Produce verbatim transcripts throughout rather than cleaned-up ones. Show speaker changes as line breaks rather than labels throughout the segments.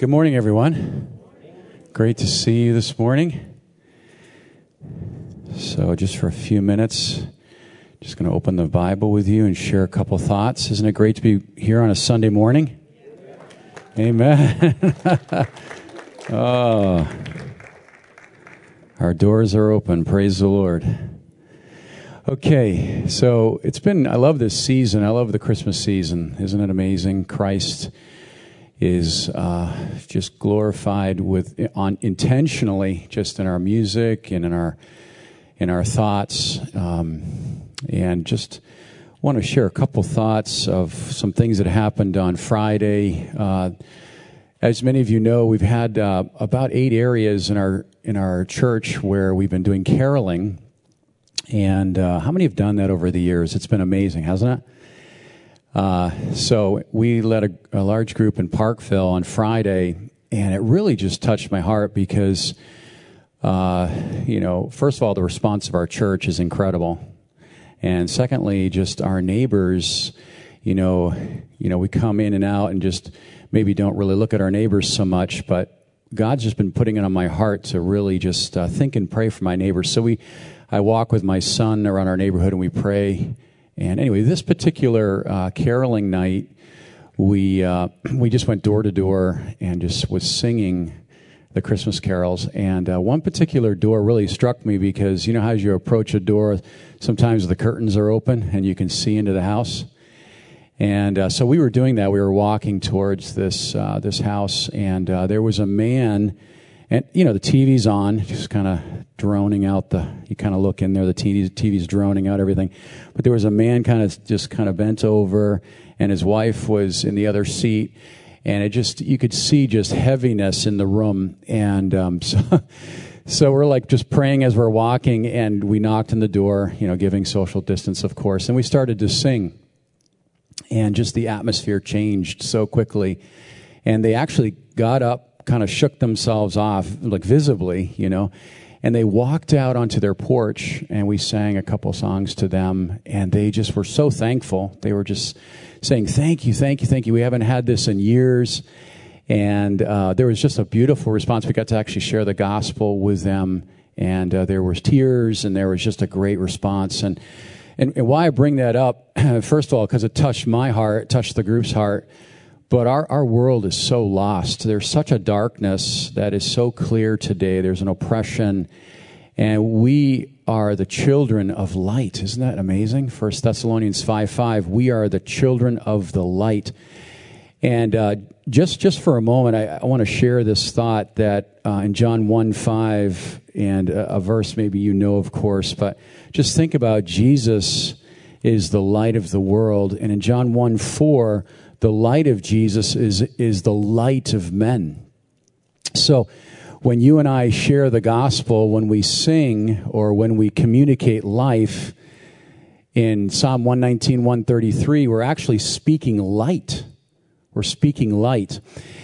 Good morning, everyone. Great to see you this morning. So just for a few minutes, just going to open the Bible with you and share a couple thoughts. Isn't it great to be here on a Sunday morning? Amen. Oh, our doors are open. Praise the Lord. Okay, so it's been, I love this season. I love the Christmas season. Isn't it amazing? Christ is uh, just glorified with on intentionally, just in our music and in our in our thoughts, um, and just want to share a couple thoughts of some things that happened on Friday. Uh, as many of you know, we've had uh, about eight areas in our in our church where we've been doing caroling, and uh, how many have done that over the years? It's been amazing, hasn't it? Uh, so we led a, a large group in Parkville on Friday, and it really just touched my heart because, uh, you know, first of all, the response of our church is incredible. And secondly, just our neighbors, you know, you know, we come in and out and just maybe don't really look at our neighbors so much, but God's just been putting it on my heart to really just uh, think and pray for my neighbors. So we, I walk with my son around our neighborhood and we pray. And anyway, this particular uh, caroling night, we uh, we just went door to door and just was singing the Christmas carols. And uh, one particular door really struck me because, you know, how as you approach a door, sometimes the curtains are open and you can see into the house. And uh, so we were doing that. We were walking towards this uh, this house, and uh, there was a man. And, you know, the T V's on, just kind of droning out the, you kind of look in there, the T V's droning out everything. But there was a man kind of just kind of bent over, and his wife was in the other seat. And it just, you could see just heaviness in the room. And um, so, so we're like just praying as we're walking, and we knocked on the door, you know, giving social distance, of course. And we started to sing. And just the atmosphere changed so quickly. And they actually got up, kind of shook themselves off, like visibly, you know, and they walked out onto their porch, and we sang a couple songs to them, and they just were so thankful. They were just saying, thank you, thank you, thank you. We haven't had this in years. And uh, there was just a beautiful response. We got to actually share the gospel with them, and uh, there was tears, and there was just a great response. And, and, and why I bring that up, first of all, because it touched my heart, touched the group's heart. But our, our world is so lost. There's such a darkness that is so clear today. There's an oppression. And we are the children of light. Isn't that amazing? First Thessalonians five five, we are the children of the light. And uh, just just for a moment, I, I want to share this thought that uh, in John one five, and a, a verse maybe you know, of course, but just think about Jesus is the light of the world. And in John one four, the light of Jesus is is the light of men. So when you and I share the gospel, when we sing or when we communicate life, in Psalm one nineteen, one thirty-three, we're actually speaking light. We're speaking light.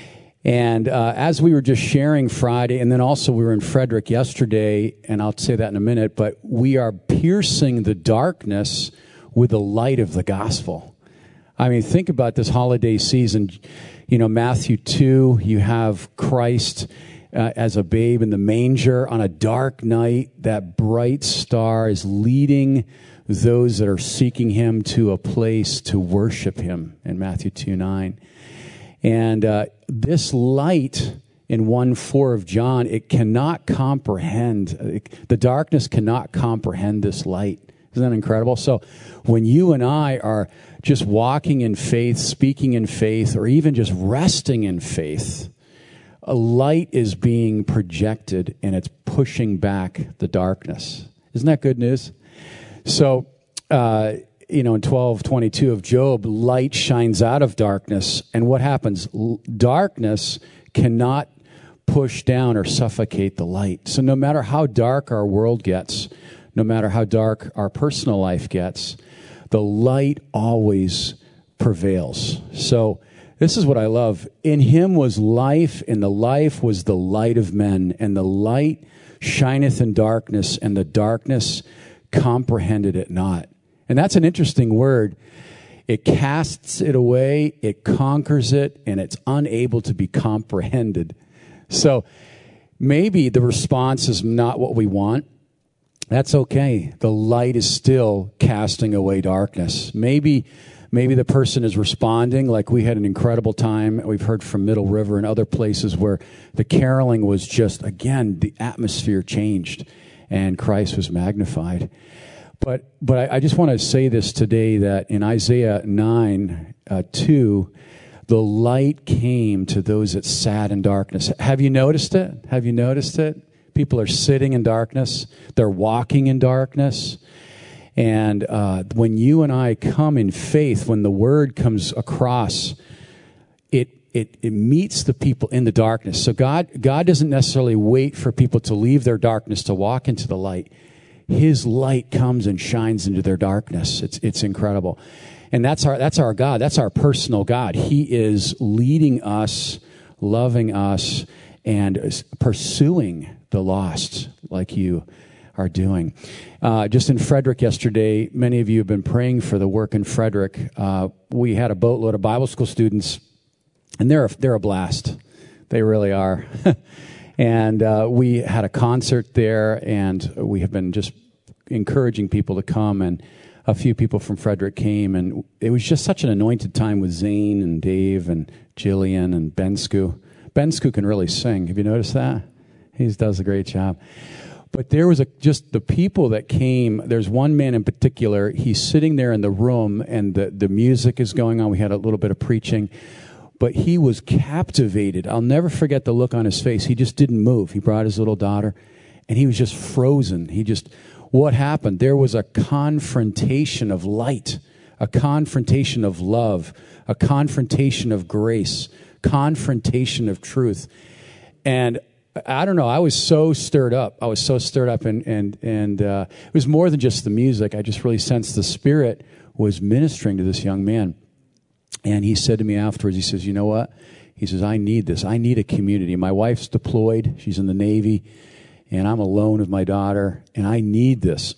And uh, as we were just sharing Friday, and then also we were in Frederick yesterday, and I'll say that in a minute, but we are piercing the darkness with the light of the gospel. I mean, think about this holiday season. You know, Matthew two, you have Christ uh, as a babe in the manger on a dark night. That bright star is leading those that are seeking him to a place to worship him in Matthew two nine. And uh, this light in one four of John, it cannot comprehend. It, the darkness cannot comprehend this light. Isn't that incredible? So when you and I are just walking in faith, speaking in faith, or even just resting in faith, a light is being projected, and it's pushing back the darkness. Isn't that good news? So, uh, you know, in twelve twenty-two of Job, light shines out of darkness. And what happens? L- darkness cannot push down or suffocate the light. So no matter how dark our world gets, no matter how dark our personal life gets, the light always prevails. So this is what I love. In him was life, and the life was the light of men. And the light shineth in darkness, and the darkness comprehended it not. And that's an interesting word. It casts it away, it conquers it, and it's unable to be comprehended. So maybe the response is not what we want. That's okay. The light is still casting away darkness. Maybe maybe the person is responding like we had an incredible time. We've heard from Middle River and other places where the caroling was just, again, the atmosphere changed and Christ was magnified. But but I, I just want to say this today, that in Isaiah nine, uh, two, the light came to those that sat in darkness. Have you noticed it? Have you noticed it? People are sitting in darkness. They're walking in darkness. And uh, when you and I come in faith, when the word comes across, it it it meets the people in the darkness. So God God doesn't necessarily wait for people to leave their darkness to walk into the light. His light comes and shines into their darkness. It's it's incredible. And that's our that's our God. That's our personal God. He is leading us, loving us, and pursuing the lost like you are doing. Uh, just in Frederick yesterday, many of you have been praying for the work in Frederick. Uh, we had a boatload of Bible school students, and they're a, they're a blast. They really are. And uh, we had a concert there, and we have been just encouraging people to come, and a few people from Frederick came, and it was just such an anointed time with Zane and Dave and Jillian and Bensku. Bensku can really sing. Have you noticed that? He does a great job. But there was a, just the people that came. There's one man in particular. He's sitting there in the room, and the, the music is going on. We had a little bit of preaching. But he was captivated. I'll never forget the look on his face. He just didn't move. He brought his little daughter, and he was just frozen. He just, what happened? There was a confrontation of light, a confrontation of love, a confrontation of grace, confrontation of truth. And I don't know, I was so stirred up. I was so stirred up, and, and, and uh, it was more than just the music. I just really sensed the Spirit was ministering to this young man. And he said to me afterwards, he says, you know what? He says, I need this. I need a community. My wife's deployed. She's in the Navy. And I'm alone with my daughter. And I need this.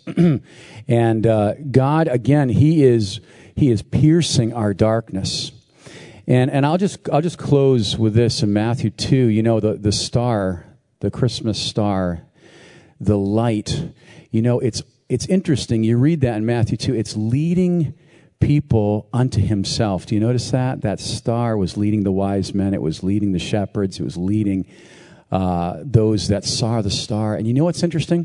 And uh, God, again, He is He is piercing our darkness. And and I'll just I'll just close with this in Matthew two. You know, the, the star, the Christmas star, the light. You know, it's it's interesting. You read that in Matthew two. It's leading people unto Himself. Do you notice that? That star was leading the wise men. It was leading the shepherds. It was leading uh, those that saw the star. And you know what's interesting?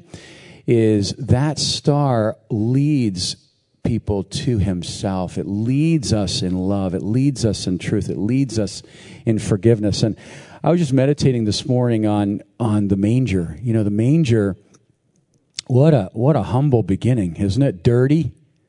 Is that star leads people to Himself. It leads us in love. It leads us in truth. It leads us in forgiveness. And I was just meditating this morning on on the manger. You know, the manger, what a what a humble beginning, isn't it? Dirty,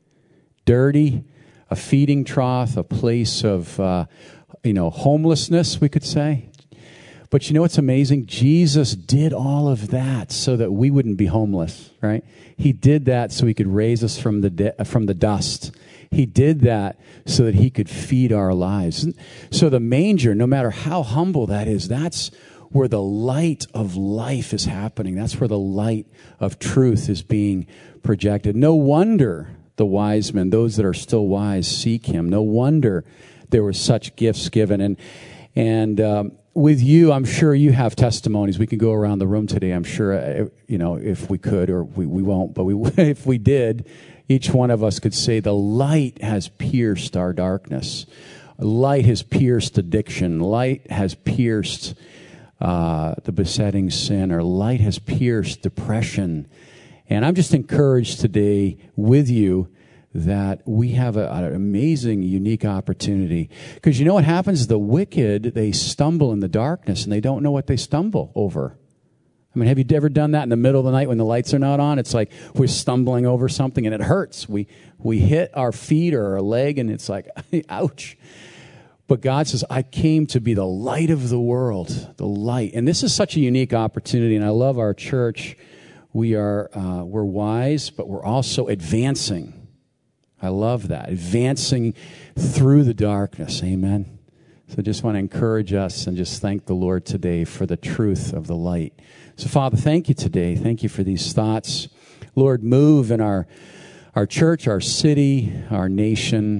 dirty. A feeding trough, a place of, uh, you know, homelessness, we could say. But you know what's amazing? Jesus did all of that so that we wouldn't be homeless, right? He did that so He could raise us from the de- from the dust. He did that so that He could feed our lives. So the manger, no matter how humble that is, that's where the light of life is happening. That's where the light of truth is being projected. No wonder the wise men, those that are still wise, seek Him. No wonder there were such gifts given. And and um, with you, I'm sure you have testimonies. We can go around the room today. I'm sure, uh, you know, if we could, or we, we won't, but we if we did, each one of us could say the light has pierced our darkness. Light has pierced addiction. Light has pierced uh, the besetting sin, or light has pierced depression. And I'm just encouraged today with you that we have a, an amazing, unique opportunity. Because you know what happens? The wicked, they stumble in the darkness, and they don't know what they stumble over. I mean, have you ever done that in the middle of the night when the lights are not on? It's like we're stumbling over something, and it hurts. We we hit our feet or our leg, and it's like, ouch. But God says, I came to be the light of the world, the light. And this is such a unique opportunity, and I love our church. We are, uh, we're wise, but we're also advancing. I love that. Advancing through the darkness. Amen. So I just want to encourage us and just thank the Lord today for the truth of the light. So Father, thank you today. Thank you for these thoughts. Lord, move in our, our church, our city, our nation.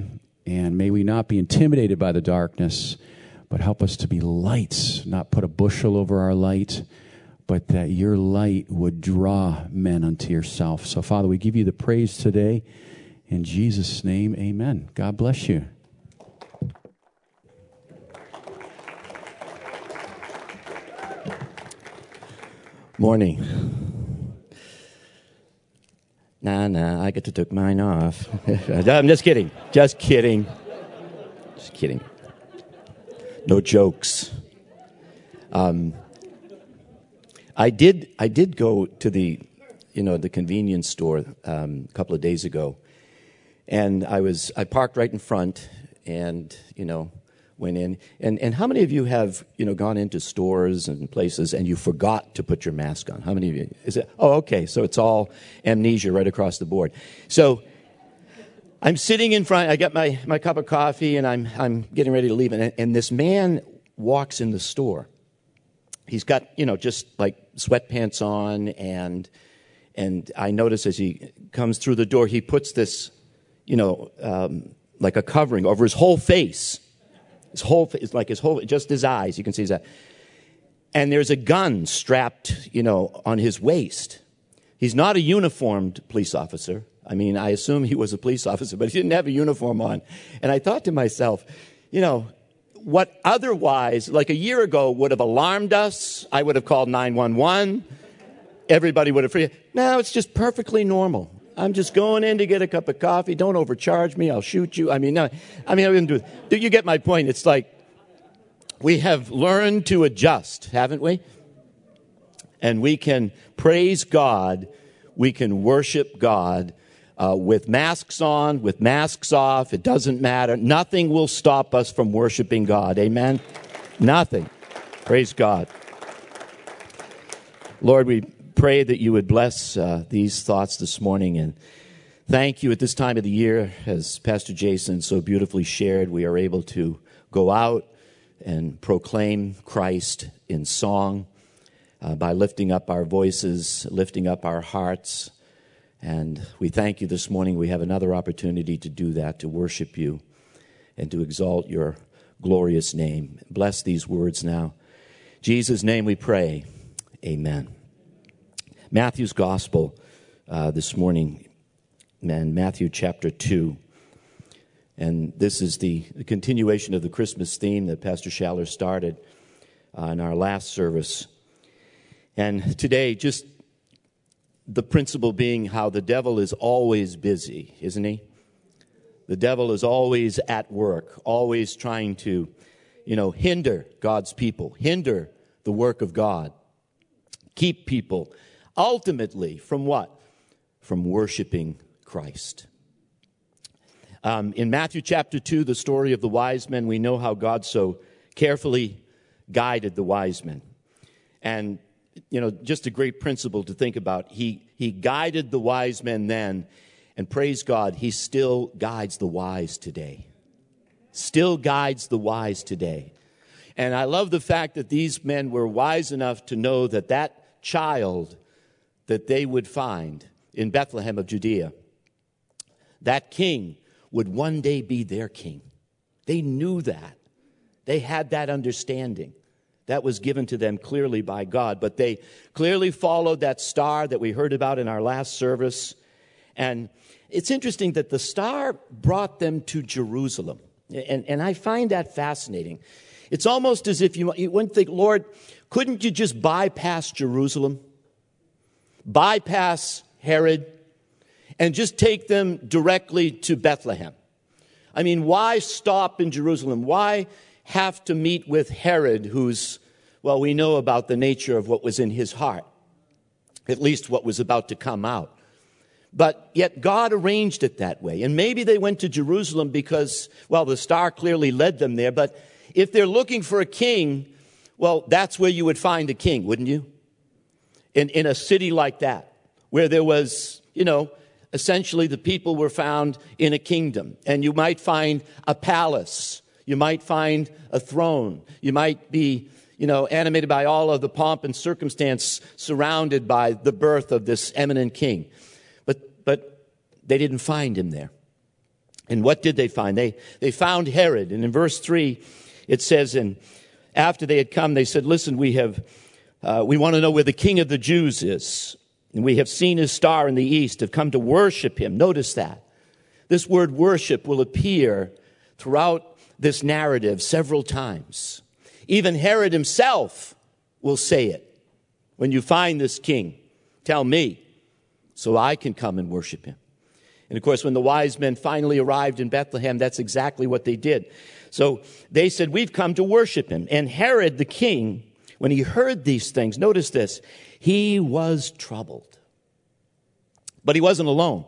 And may we not be intimidated by the darkness, but help us to be lights, not put a bushel over our light, but that your light would draw men unto yourself. So, Father, we give you the praise today. In Jesus' name, amen. God bless you.
Morning. Nah, nah, I get to take mine off. I'm just kidding. Just kidding. Just kidding. No jokes. Um, I did. I did go to the, you know, the convenience store um, a couple of days ago, and I was. I parked right in front, and you know, went in. And and how many of you have you know gone into stores and places and you forgot to put your mask on? How many of you? Is it? Oh, okay. So it's all amnesia right across the board. So I'm sitting in front. I got my, my cup of coffee, and I'm I'm getting ready to leave. And, and this man walks in the store. He's got you know just like sweatpants on, and and I notice as he comes through the door, he puts this you know um, like a covering over his whole face. His whole face, like his whole, just his eyes. You can see his eye. And there's a gun strapped, you know, on his waist. He's not a uniformed police officer. I mean, I assume he was a police officer, but he didn't have a uniform on. And I thought to myself, you know, what otherwise, like a year ago, would have alarmed us, I would have called nine one one. Everybody would have freaked. Now it's just perfectly normal. I'm just going in to get a cup of coffee. Don't overcharge me. I'll shoot you. I mean, no, I mean, I wouldn't do it. Do you get my point? It's like we have learned to adjust, haven't we? And we can praise God. We can worship God uh, with masks on, with masks off. It doesn't matter. Nothing will stop us from worshiping God. Amen? Nothing. Praise God. Lord, we pray that you would bless uh, these thoughts this morning, and thank you at this time of the year, as Pastor Jason so beautifully shared, we are able to go out and proclaim Christ in song uh, by lifting up our voices, lifting up our hearts, and we thank you this morning. We have another opportunity to do that, to worship you and to exalt your glorious name. Bless these words now. In Jesus' name we pray. Amen. Matthew's Gospel uh, this morning, and Matthew chapter two. And this is the, the continuation of the Christmas theme that Pastor Schaller started uh, in our last service. And today, just the principle being how the devil is always busy, isn't he? The devil is always at work, always trying to, you know, hinder God's people, hinder the work of God, keep people ultimately from what? From worshiping Christ. Um, in Matthew chapter two, the story of the wise men, we know how God so carefully guided the wise men. And, you know, just a great principle to think about. He, he guided the wise men then, and praise God, he still guides the wise today. Still guides the wise today. And I love the fact that these men were wise enough to know that that child that they would find in Bethlehem of Judea, that king would one day be their king. They knew that. They had that understanding. That was given to them clearly by God. But they clearly followed that star that we heard about in our last service. And it's interesting that the star brought them to Jerusalem. And, and I find that fascinating. It's almost as if you, you wouldn't think, Lord, couldn't you just bypass Jerusalem? Bypass Herod and just take them directly to Bethlehem? I mean, why stop in Jerusalem? Why have to meet with Herod, who's, well, we know about the nature of what was in his heart, at least what was about to come out. But yet God arranged it that way. And maybe they went to Jerusalem because, well, the star clearly led them there. But if they're looking for a king, well, that's where you would find a king, wouldn't you? In, in a city like that, where there was, you know, essentially the people were found in a kingdom. And you might find a palace. You might find a throne. You might be, you know, animated by all of the pomp and circumstance, surrounded by the birth of this eminent king. But, but they didn't find him there. And what did they find? They, they found Herod. And in verse three, it says, and after they had come, they said, listen, we have, uh, we want to know where the King of the Jews is. And we have seen his star in the east, have come to worship him. Notice that. This word worship will appear throughout this narrative several times. Even Herod himself will say it. When you find this king, tell me so I can come and worship him. And of course, when the wise men finally arrived in Bethlehem, that's exactly what they did. So they said, we've come to worship him. And Herod the king, when he heard these things, notice this, he was troubled. But he wasn't alone.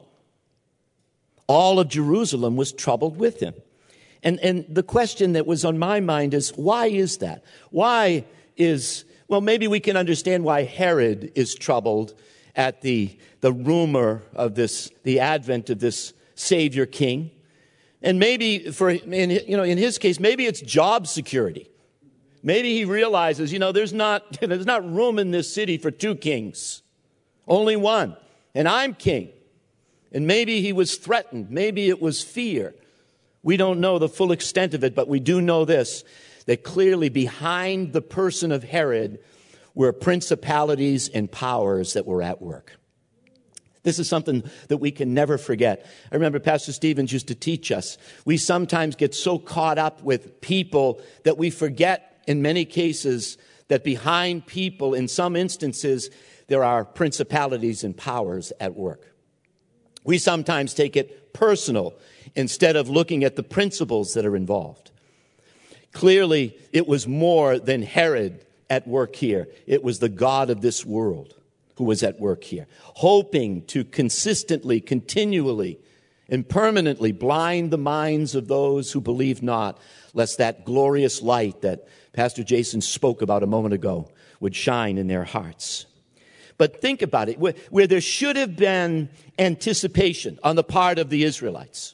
All of Jerusalem was troubled with him. And, and the question that was on my mind is, why is that? Why is, well, maybe we can understand why Herod is troubled at the, the rumor of this, the advent of this Savior King. And maybe for, in, you know, in his case, maybe it's job security. Maybe he realizes, you know, there's not, there's not room in this city for two kings. Only one. And I'm king. And maybe he was threatened. Maybe it was fear. We don't know the full extent of it, but we do know this, that clearly behind the person of Herod were principalities and powers that were at work. This is something that we can never forget. I remember Pastor Stevens used to teach us. We sometimes get so caught up with people that we forget in many cases that behind people, in some instances, there are principalities and powers at work. We sometimes take it personal instead of looking at the principles that are involved. Clearly, it was more than Herod at work here. It was the God of this world who was at work here, hoping to consistently, continually, and permanently blind the minds of those who believe not, lest that glorious light that Pastor Jason spoke about a moment ago would shine in their hearts. But think about it, where, where there should have been anticipation on the part of the Israelites.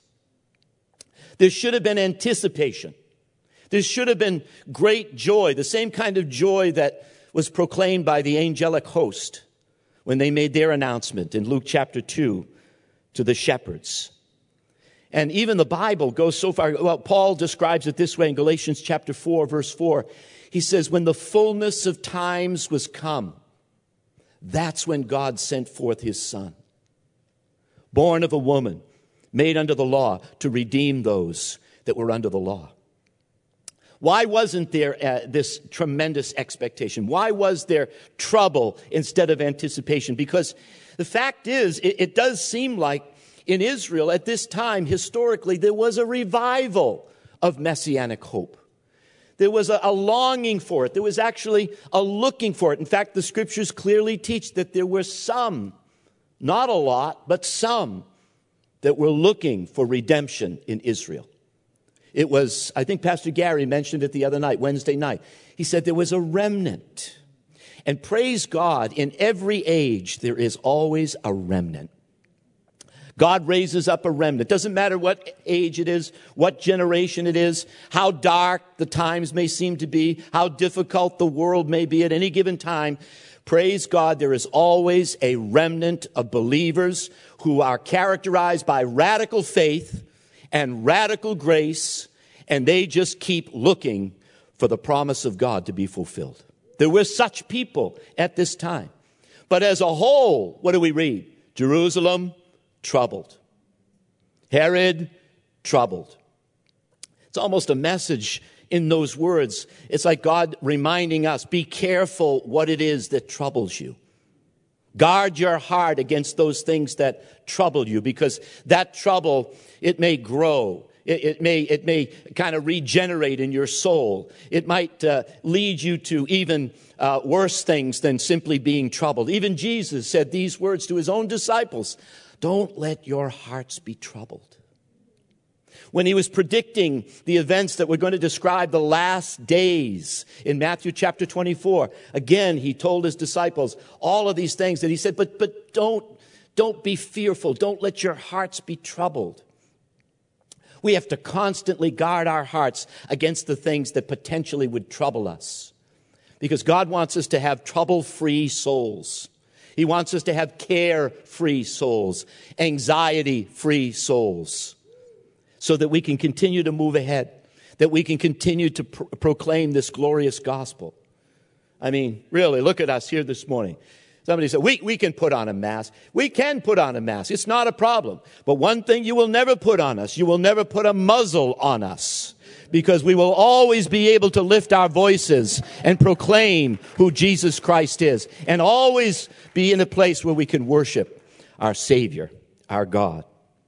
There should have been anticipation. There should have been great joy, the same kind of joy that was proclaimed by the angelic host when they made their announcement in Luke chapter two to the shepherds. And even the Bible goes so far. Well, Paul describes it this way in Galatians chapter four, verse four. He says, when the fullness of times was come, that's when God sent forth his Son, born of a woman, made under the law, to redeem those that were under the law. Why wasn't there uh, this tremendous expectation? Why was there trouble instead of anticipation? Because the fact is, it, it does seem like in Israel at this time, historically, there was a revival of messianic hope. There was a, a longing for it. There was actually a looking for it. In fact, the scriptures clearly teach that there were some, not a lot, but some, that were looking for redemption in Israel. It was, I think Pastor Gary mentioned it the other night, Wednesday night. He said there was a remnant. And praise God, in every age, there is always a remnant. God raises up a remnant. Doesn't matter what age it is, what generation it is, how dark the times may seem to be, how difficult the world may be at any given time. Praise God, there is always a remnant of believers who are characterized by radical faith and radical grace, and they just keep looking for the promise of God to be fulfilled. There were such people at this time. But as a whole, what do we read? Jerusalem, troubled. Herod, troubled. It's almost a message in those words. It's like God reminding us, be careful what it is that troubles you. Guard your heart against those things that trouble you, because that trouble, it may grow. It, it may it may kind of regenerate in your soul. It might uh, lead you to even uh, worse things than simply being troubled. Even Jesus said these words to his own disciples, don't let your hearts be troubled. When he was predicting the events that were going to describe the last days in Matthew chapter twenty-four, again, he told his disciples all of these things that he said, but, but don't, don't be fearful. Don't let your hearts be troubled. We have to constantly guard our hearts against the things that potentially would trouble us, because God wants us to have trouble-free souls. He wants us to have care-free souls, anxiety-free souls. so that we can continue to move ahead, that we can continue to pro- proclaim this glorious gospel. I mean, really, look at us here this morning. Somebody said, we, we can put on a mask. We can put on a mask. It's not a problem. But one thing you will never put on us, you will never put a muzzle on us, because we will always be able to lift our voices and proclaim who Jesus Christ is, and always be in a place where we can worship our Savior, our God.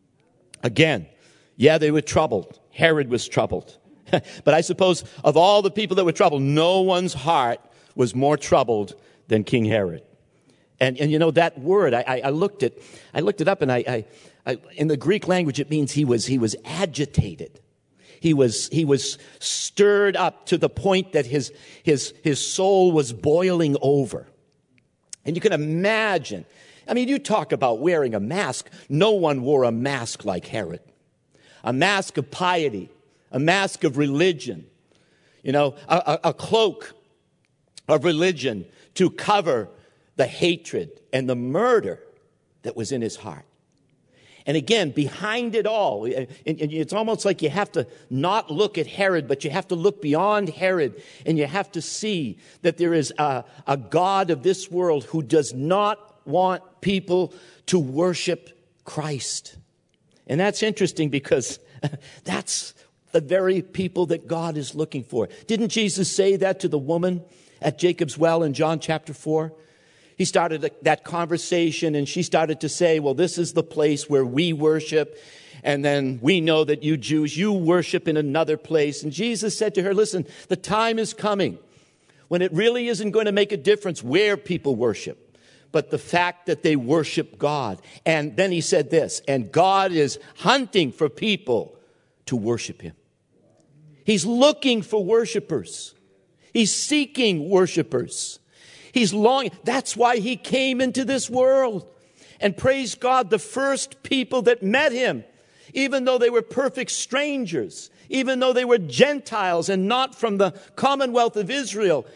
Again, yeah, they were troubled. Herod was troubled. But I suppose of all the people that were troubled, no one's heart was more troubled than King Herod. And, and you know, that word, I, I, I looked it, I looked it up, and I, I, I, in the Greek language, it means he was, he was agitated. He was, he was stirred up to the point that his, his, his soul was boiling over. And you can imagine, I mean, you talk about wearing a mask. No one wore a mask like Herod. A mask of piety, a mask of religion, you know, a, a, a cloak of religion to cover the hatred and the murder that was in his heart. And again, behind it all, and it's almost like you have to not look at Herod, but you have to look beyond Herod, and you have to see that there is a, a God of this world who does not want people to worship Christ. And that's interesting, because that's the very people that God is looking for. Didn't Jesus say that to the woman at Jacob's well in John chapter four? He started that conversation, and she started to say, well, this is the place where we worship. And then we know that you Jews, you worship in another place. And Jesus said to her, listen, the time is coming when it really isn't going to make a difference where people worship, but the fact that they worship God. And then he said this, and God is hunting for people to worship him. He's looking for worshipers. He's seeking worshipers. He's longing. That's why he came into this world. And praise God, the first people that met him, even though they were perfect strangers, even though they were Gentiles and not from the commonwealth of Israel,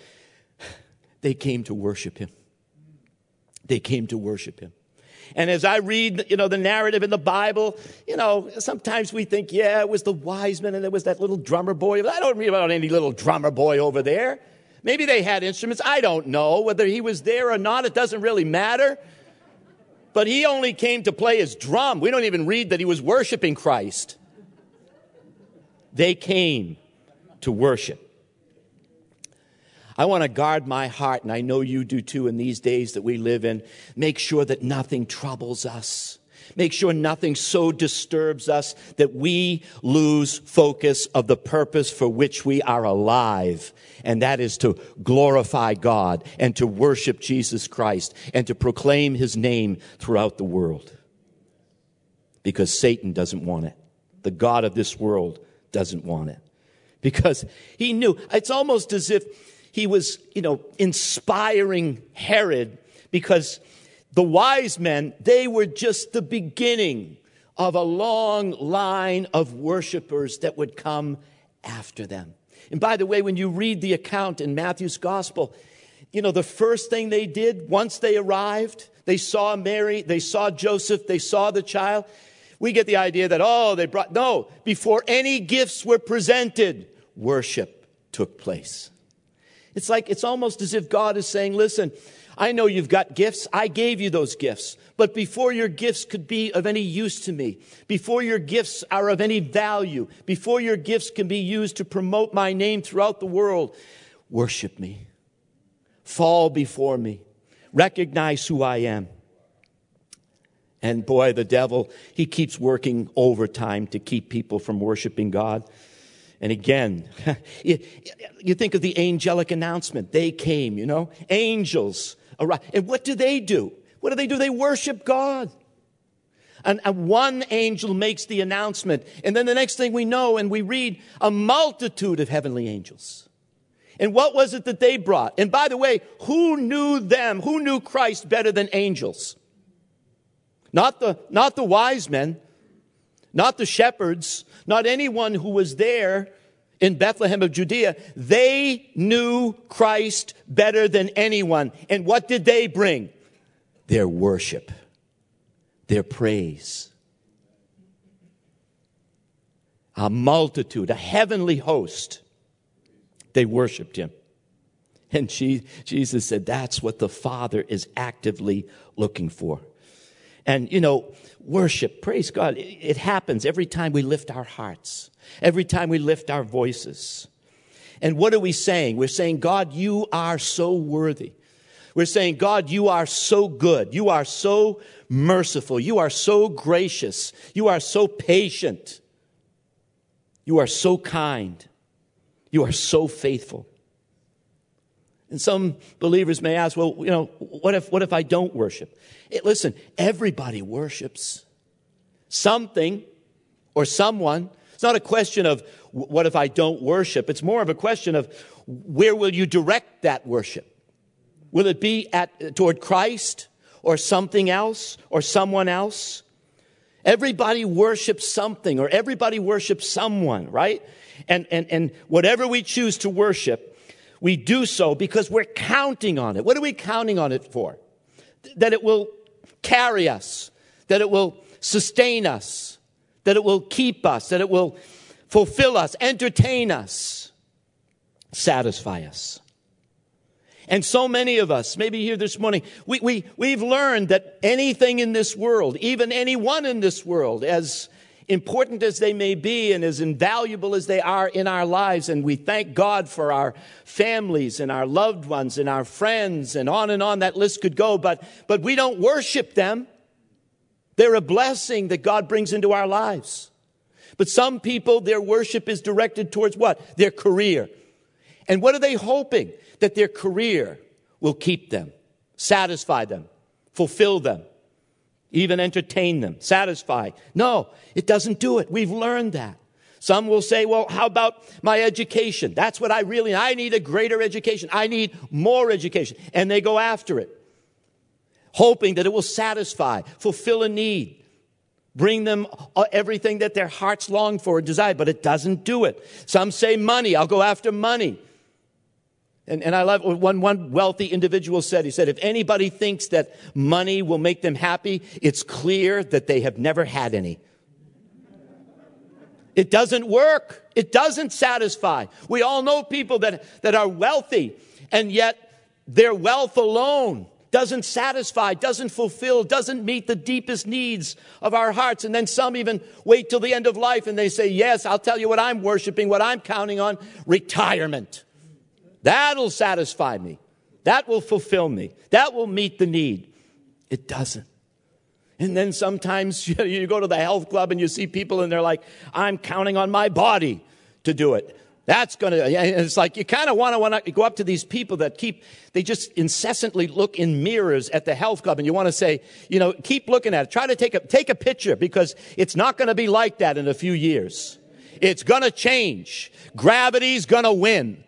they came to worship him. They came to worship him. And as I read, you know, the narrative in the Bible, you know, sometimes we think, yeah, it was the wise men and there was that little drummer boy. I don't read about any little drummer boy over there. Maybe they had instruments. I don't know whether he was there or not. It doesn't really matter. But he only came to play his drum. We don't even read that he was worshiping Christ. They came to worship. I want to guard my heart, and I know you do too in these days that we live in. Make sure that nothing troubles us. Make sure nothing so disturbs us that we lose focus of the purpose for which we are alive. And that is to glorify God and to worship Jesus Christ and to proclaim his name throughout the world. Because Satan doesn't want it. The God of this world doesn't want it. Because he knew. It's almost as if he was, you know, inspiring Herod, because the wise men, they were just the beginning of a long line of worshipers that would come after them. And by the way, when you read the account in Matthew's gospel, you know, the first thing they did once they arrived, they saw Mary, they saw Joseph, they saw the child. We get the idea that, oh, they brought, no, before any gifts were presented, worship took place. It's like, it's almost as if God is saying, listen, I know you've got gifts. I gave you those gifts. But before your gifts could be of any use to me, before your gifts are of any value, before your gifts can be used to promote my name throughout the world, worship me. Fall before me. Recognize who I am. And boy, the devil, he keeps working overtime to keep people from worshiping God. And again, you think of the angelic announcement. They came, you know, angels arrived. And what do they do? What do they do? They worship God. And, and one angel makes the announcement. And then the next thing we know, and we read, a multitude of heavenly angels. And what was it that they brought? And by the way, who knew them? Who knew Christ better than angels? Not the, not the wise men, not the shepherds, not anyone who was there in Bethlehem of Judea. They knew Christ better than anyone. And what did they bring? Their worship, their praise. a multitude, a heavenly host. They worshiped him. And she, Jesus said, that's what the Father is actively looking for. And, you know, worship, praise God, it, it happens every time we lift our hearts, every time we lift our voices. And what are we saying? We're saying, God, you are so worthy. We're saying, God, you are so good. You are so merciful. You are so gracious. You are so patient. You are so kind. You are so faithful. And some believers may ask, well, you know, what if what if I don't worship? It, listen, everybody worships something or someone. It's not a question of what if I don't worship. It's more of a question of where will you direct that worship? Will it be at toward Christ or something else or someone else? Everybody worships something or everybody worships someone, right? And and and whatever we choose to worship, we do so because we're counting on it. What are we counting on it for? That it will carry us, that it will sustain us, that it will keep us, that it will fulfill us, entertain us, satisfy us. And so many of us, maybe here this morning, we, we, we've learned that anything in this world, even anyone in this world, as important as they may be and as invaluable as they are in our lives, and we thank God for our families and our loved ones and our friends, and on and on that list could go, but, but we don't worship them. They're a blessing that God brings into our lives. But some people, their worship is directed towards what? Their career. And what are they hoping? That their career will keep them, satisfy them, fulfill them, even entertain them, satisfy. No, it doesn't do it. We've learned that. Some will say, well, how about my education? That's what I really, I need a greater education. I need more education. And they go after it, hoping that it will satisfy, fulfill a need, bring them everything that their hearts long for and desire, but it doesn't do it. Some say money. I'll go after money. And, and I love what one, one wealthy individual said. He said, if anybody thinks that money will make them happy, it's clear that they have never had any. It doesn't work. It doesn't satisfy. We all know people that, that are wealthy, and yet their wealth alone doesn't satisfy, doesn't fulfill, doesn't meet the deepest needs of our hearts. And then some even wait till the end of life and they say, yes, I'll tell you what I'm worshiping, what I'm counting on, retirement. That'll satisfy me. That will fulfill me. That will meet the need. It doesn't. And then sometimes you go to the health club and you see people and they're like, I'm counting on my body to do it. That's going to, it's like you kind of want to want to go up to these people that keep, they just incessantly look in mirrors at the health club, and you want to say, you know, keep looking at it. Try to take a, take a picture, because it's not going to be like that in a few years. It's going to change. Gravity's going to win.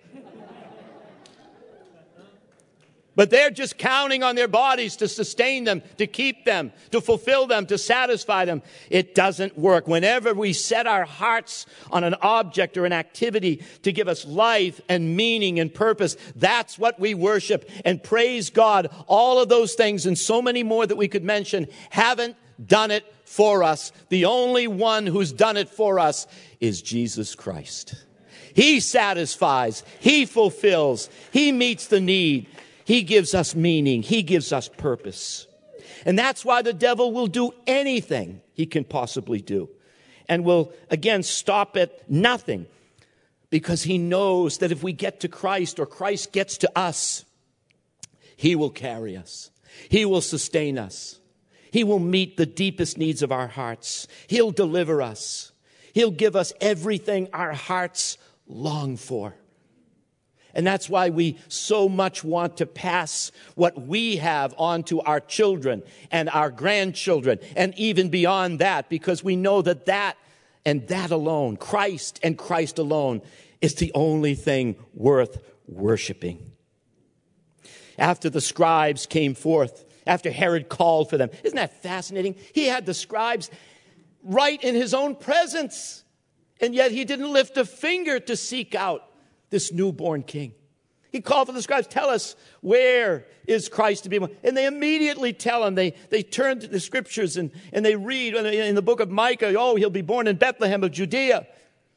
But they're just counting on their bodies to sustain them, to keep them, to fulfill them, to satisfy them. It doesn't work. Whenever we set our hearts on an object or an activity to give us life and meaning and purpose, that's what we worship. And praise God, all of those things and so many more that we could mention haven't done it for us. The only one who's done it for us is Jesus Christ. He satisfies. He fulfills. He meets the need. He gives us meaning. He gives us purpose. And that's why the devil will do anything he can possibly do. And will, again, stop at nothing. Because he knows that if we get to Christ, or Christ gets to us, he will carry us. He will sustain us. He will meet the deepest needs of our hearts. He'll deliver us. He'll give us everything our hearts long for. And that's why we so much want to pass what we have on to our children and our grandchildren and even beyond that, because we know that that and that alone, Christ and Christ alone, is the only thing worth worshiping. After the scribes came forth, after Herod called for them, isn't that fascinating? He had the scribes right in his own presence, and yet he didn't lift a finger to seek out this newborn king. He called for the scribes, tell us, where is Christ to be born? And they immediately tell him. They, they turn to the scriptures and, and they read in the book of Micah, oh, he'll be born in Bethlehem of Judea.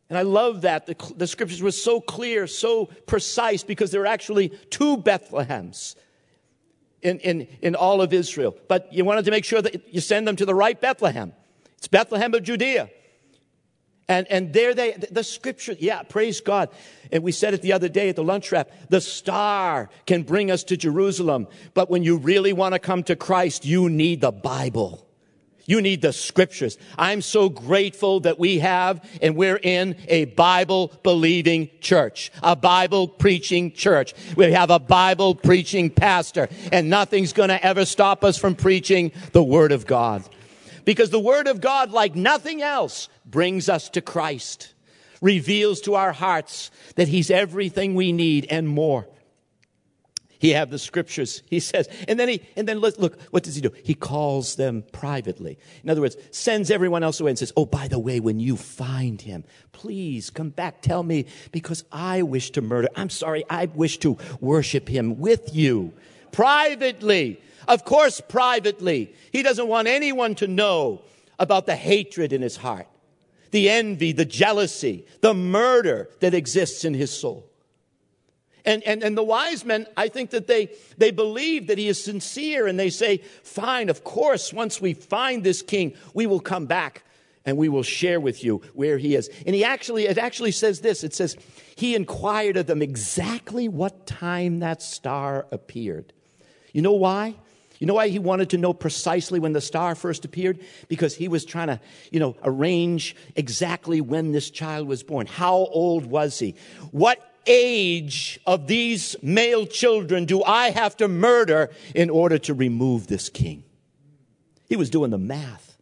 And I love that. The, the scriptures were so clear, so precise, because there are actually two Bethlehems in, in, in all of Israel. But you wanted to make sure that you send them to the right Bethlehem. It's Bethlehem of Judea. And and there they, the, the scripture, yeah, praise God. And we said it the other day at the lunch wrap, the star can bring us to Jerusalem. But when you really want to come to Christ, you need the Bible. You need the scriptures. I'm so grateful that we have and we're in a Bible-believing church, a Bible-preaching church. We have a Bible-preaching pastor, and nothing's going to ever stop us from preaching the Word of God. Because the Word of God, like nothing else, brings us to Christ, reveals to our hearts that He's everything we need and more. He have the scriptures, he says. And then he, and then look, look, what does he do? He calls them privately. In other words, sends everyone else away and says, oh, by the way, when you find him, please come back, tell me, because I wish to murder. I'm sorry, I wish to worship him with you. Privately. Of course, privately. He doesn't want anyone to know about the hatred in his heart, the envy, the jealousy, the murder that exists in his soul. And, and, and the wise men, I think that they, they believe that he is sincere, and they say, fine, of course, once we find this king, we will come back and we will share with you where he is. And he actually, it actually says this, it says, he inquired of them exactly what time that star appeared. You know why? You know why he wanted to know precisely when the star first appeared? Because he was trying to, you know, arrange exactly when this child was born. How old was he? What age of these male children do I have to murder in order to remove this king? He was doing the math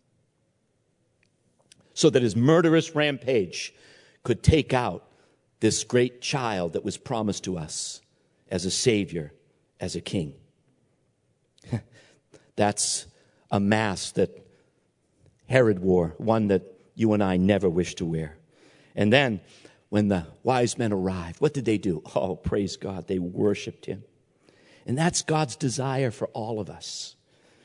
so that his murderous rampage could take out this great child that was promised to us as a savior, as a king. That's a mask that Herod wore, one that you and I never wish to wear. And then when the wise men arrived, what did they do? Oh, praise God, they worshiped him. And that's God's desire for all of us,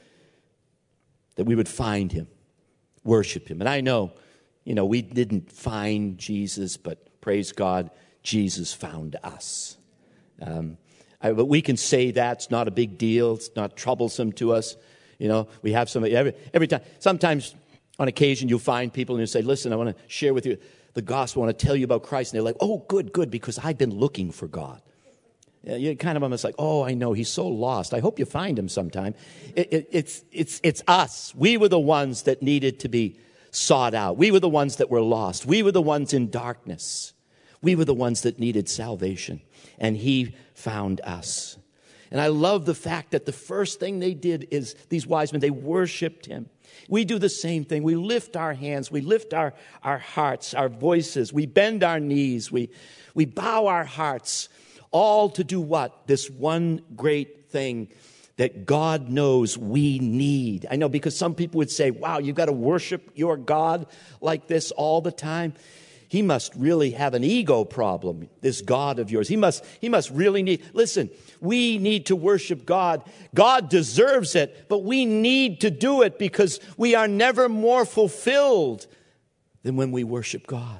that we would find him, worship him. And I know, you know, we didn't find Jesus, but praise God, Jesus found us. Um, I, but we can say that. It's not a big deal. It's not troublesome to us. You know, we have somebody every, every time. Sometimes on occasion you'll find people and you say, listen, I want to share with you the gospel. I want to tell you about Christ. And they're like, oh, good, good, because I've been looking for God. You kind of almost like, oh, I know, he's so lost. I hope you find him sometime. It, it, it's, it's, it's us. We were the ones that needed to be sought out. We were the ones that were lost. We were the ones in darkness. We were the ones that needed salvation. And he found us. And I love the fact that the first thing they did is, these wise men, they worshiped him. We do the same thing. We lift our hands. We lift our, our hearts, our voices. We bend our knees. We, we bow our hearts, all to do what? This one great thing that God knows we need. I know, because some people would say, wow, you've got to worship your God like this all the time. He must really have an ego problem, this God of yours. He must, he must really need, listen, we need to worship God. God deserves it, but we need to do it because we are never more fulfilled than when we worship God.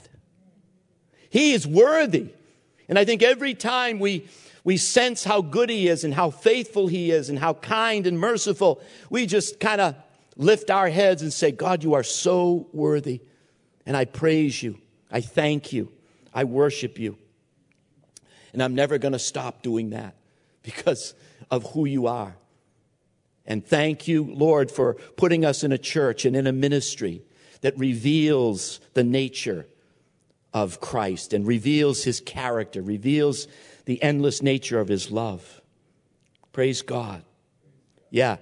He is worthy. And I think every time we, we sense how good he is and how faithful he is and how kind and merciful, we just kind of lift our heads and say, God, you are so worthy. And I praise you. I thank you. I worship you. And I'm never going to stop doing that because of who you are. And thank you, Lord, for putting us in a church and in a ministry that reveals the nature of Christ and reveals his character, reveals the endless nature of his love. Praise God. Yeah.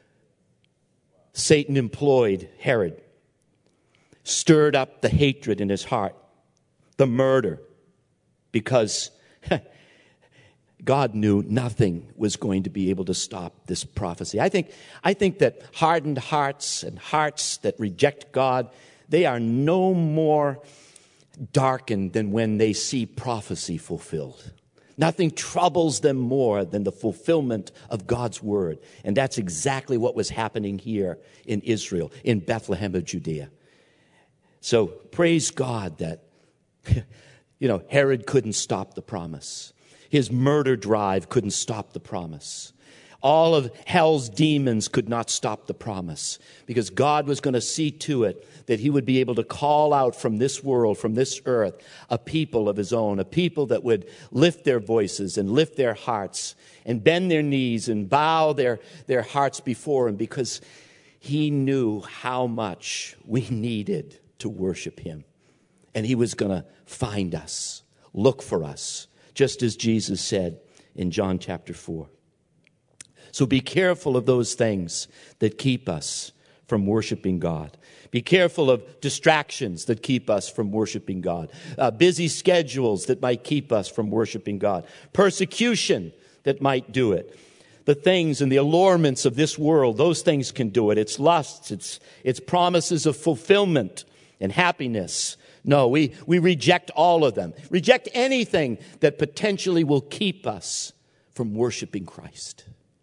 Satan employed Herod, stirred up the hatred in his heart, the murder, because God knew nothing was going to be able to stop this prophecy. I think, I think that hardened hearts and hearts that reject God, they are no more darkened than when they see prophecy fulfilled. Nothing troubles them more than the fulfillment of God's word. And that's exactly what was happening here in Israel, in Bethlehem of Judea. So praise God that You know, Herod couldn't stop the promise. His murder drive couldn't stop the promise. All of hell's demons could not stop the promise, because God was going to see to it that he would be able to call out from this world, from this earth, a people of his own, a people that would lift their voices and lift their hearts and bend their knees and bow their, their hearts before him, because he knew how much we needed to worship him. And he was going to find us, look for us, just as Jesus said in John chapter four. So be careful of those things that keep us from worshiping God. Be careful of distractions that keep us from worshiping God. Uh, busy schedules that might keep us from worshiping God. Persecution that might do it. The things and the allurements of this world, those things can do it. It's lusts, it's, it's promises of fulfillment and happiness. No, we, we reject all of them. Reject anything that potentially will keep us from worshiping Christ.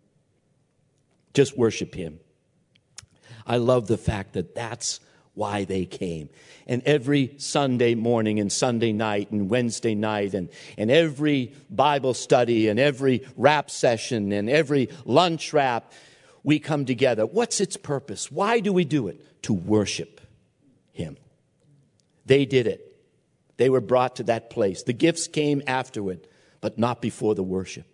Just worship him. I love the fact that that's why they came. And every Sunday morning and Sunday night and Wednesday night and, and every Bible study and every rap session and every lunch wrap, we come together. What's its purpose? Why do we do it? To worship him. They did it. They were brought to that place. The gifts came afterward, but not before the worship.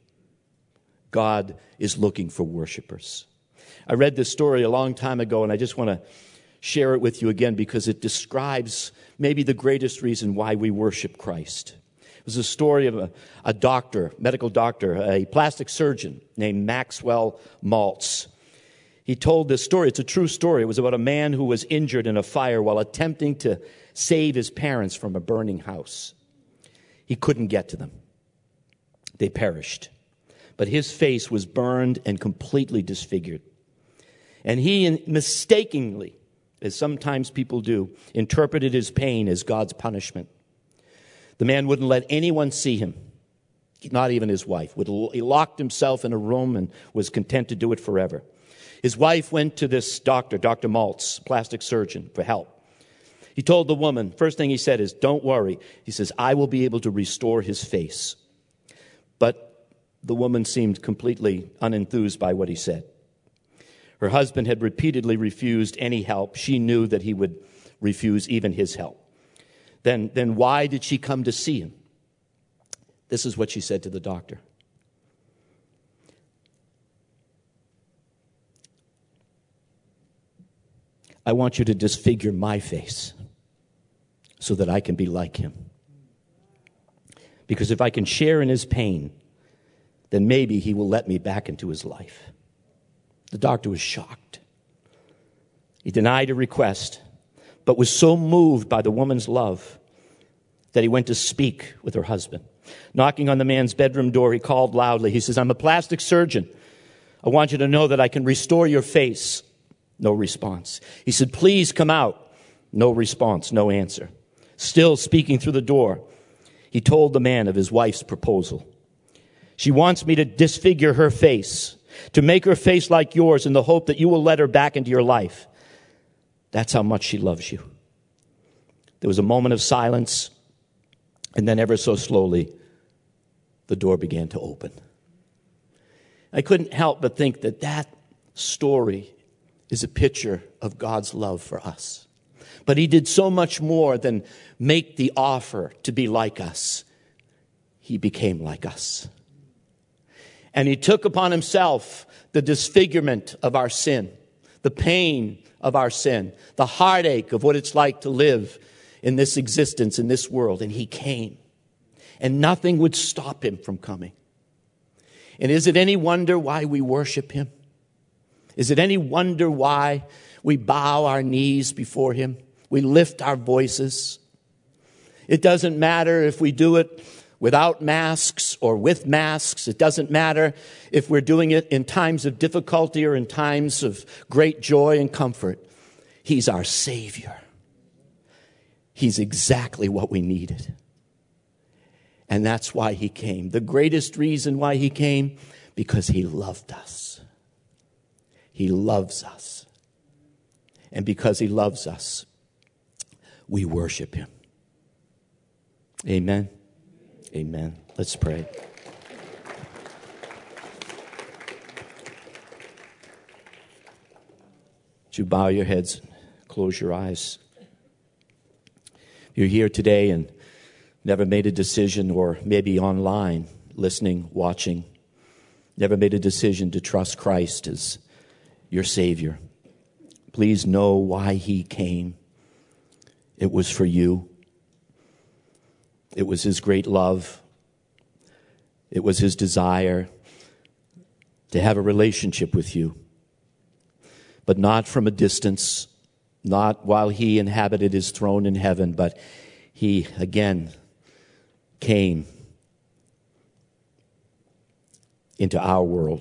God is looking for worshipers. I read this story a long time ago, and I just want to share it with you again because it describes maybe the greatest reason why we worship Christ. It was a story of a, a doctor, medical doctor, a plastic surgeon named Maxwell Maltz. He told this story. It's a true story. It was about a man who was injured in a fire while attempting to save his parents from a burning house. He couldn't get to them. They perished. But his face was burned and completely disfigured. And he mistakenly, as sometimes people do, interpreted his pain as God's punishment. The man wouldn't let anyone see him, not even his wife. He locked himself in a room and was content to do it forever. His wife went to this doctor, Doctor Maltz, plastic surgeon, for help. He told the woman, first thing he said is, don't worry. He says, I will be able to restore his face. But the woman seemed completely unenthused by what he said. Her husband had repeatedly refused any help. She knew that he would refuse even his help. Then, then why did she come to see him? This is what she said to the doctor. I want you to disfigure my face so that I can be like him. Because if I can share in his pain, then maybe he will let me back into his life. The doctor was shocked. He denied her request, but was so moved by the woman's love that he went to speak with her husband. Knocking on the man's bedroom door, he called loudly. He says, I'm a plastic surgeon. I want you to know that I can restore your face. No response. He said, please come out. No response, no answer. Still speaking through the door, he told the man of his wife's proposal. She wants me to disfigure her face, to make her face like yours in the hope that you will let her back into your life. That's how much she loves you. There was a moment of silence, and then ever so slowly, the door began to open. I couldn't help but think that that story is a picture of God's love for us. But he did so much more than make the offer to be like us. He became like us. And he took upon himself the disfigurement of our sin, the pain of our sin, the heartache of what it's like to live in this existence, in this world. And he came. And nothing would stop him from coming. And is it any wonder why we worship him? Is it any wonder why we bow our knees before him? We lift our voices. It doesn't matter if we do it without masks or with masks. It doesn't matter if we're doing it in times of difficulty or in times of great joy and comfort. He's our Savior. He's exactly what we needed. And that's why he came. The greatest reason why he came, because he loved us. He loves us. And because he loves us, we worship him. Amen. Amen. Let's pray. Would you bow your heads, close your eyes? If you're here today and never made a decision, or maybe online, listening, watching, never made a decision to trust Christ as your Savior, please know why He came. It was for you. It was His great love. It was His desire to have a relationship with you, but not from a distance, not while He inhabited His throne in heaven, but He, again, came into our world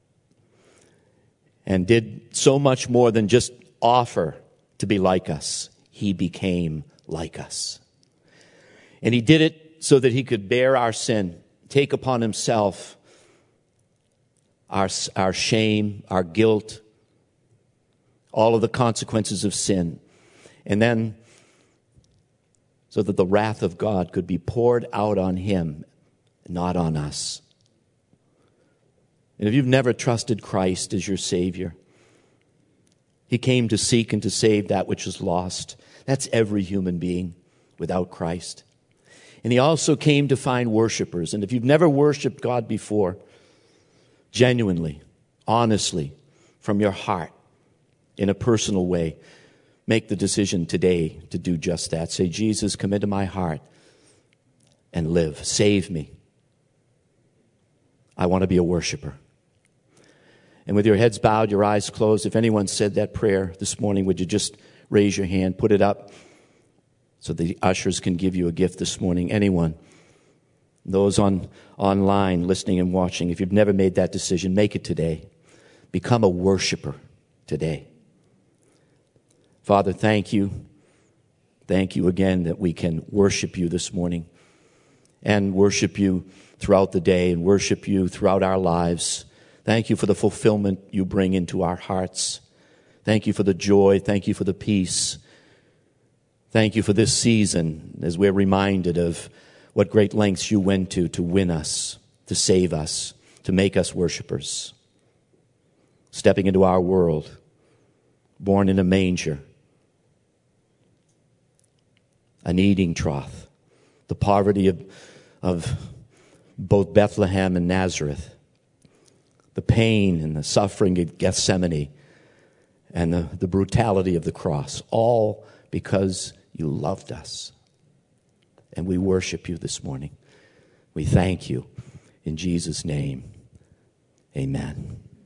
and did so much more than just offer to be like us. He became like us. And He did it so that He could bear our sin, take upon Himself our, our shame, our guilt, all of the consequences of sin. And then so that the wrath of God could be poured out on Him, not on us. And if you've never trusted Christ as your Savior, He came to seek and to save that which is lost. That's every human being without Christ. And He also came to find worshipers. And if you've never worshiped God before, genuinely, honestly, from your heart, in a personal way, make the decision today to do just that. Say, Jesus, come into my heart and live. Save me. I want to be a worshiper. And with your heads bowed, your eyes closed, if anyone said that prayer this morning, would you just raise your hand, put it up so the ushers can give you a gift this morning? Anyone? Those on online listening and watching, if you've never made that decision, make it today. Become a worshiper today. Father, thank you. Thank you again that we can worship you this morning and worship you throughout the day and worship you throughout our lives. Thank you for the fulfillment you bring into our hearts. Thank you for the joy. Thank you for the peace. Thank you for this season as we're reminded of what great lengths you went to to win us, to save us, to make us worshipers. Stepping into our world, born in a manger, an eating trough, the poverty of, of both Bethlehem and Nazareth, the pain and the suffering of Gethsemane, and the, the brutality of the cross, all because you loved us. And we worship you this morning. We thank you. In Jesus' name, amen.